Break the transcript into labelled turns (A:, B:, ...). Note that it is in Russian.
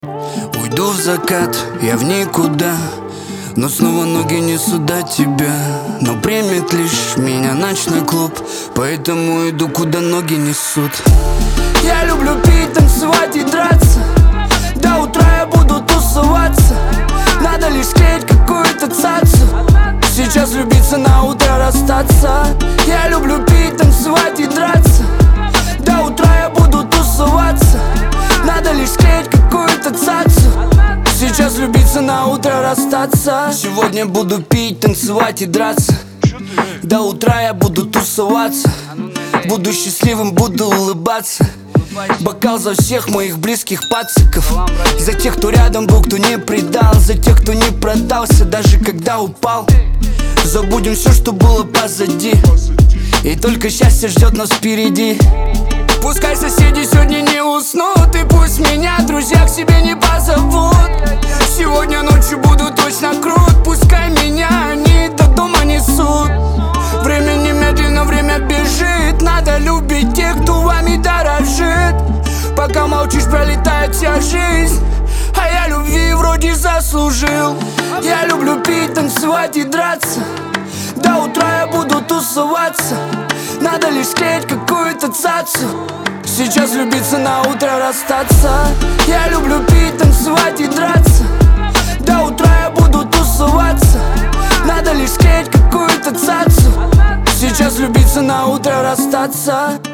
A: Уйду в закат, я в никуда, но снова ноги несут до тебя. Но примет лишь меня ночной клуб, поэтому иду, куда ноги несут. Я люблю пить, танцевать и драться. До утра я буду тусоваться. Надо лишь склеить какую-то цацу. Сейчас влюбиться, на утро расстаться. Я люблю пить, танцевать и драться. До утра я буду тусоваться. Надо лишь склеить какую-то цацу. Сейчас влюбиться, на утро расстаться. Сегодня буду пить, танцевать и драться. До утра я буду тусоваться. Буду счастливым, буду улыбаться. Бокал за всех моих близких пациков. За тех, кто рядом был, кто не предал. За тех, кто не продался, даже когда упал. Забудем все, что было позади, и только счастье ждет нас впереди. Пускай соседи сегодня не уснут, и пусть меня друзья к себе не позовут. Сегодня ночью буду точно крут. Пускай меня они до дома несут. Время немедленно, время бежит. Надо любить тех, кто вами дорожит. Пока молчишь, пролетает вся жизнь, а я любви вроде заслужил. Я люблю пить, танцевать и драться. До утра я буду тусоваться. Надо лишь склеить какую-то цацу. Сейчас влюбиться, на утро расстаться. Я люблю пить, танцевать и драться. До утра я буду тусоваться. Надо лишь склеить какую-то цацу. Сейчас влюбиться, на утро расстаться.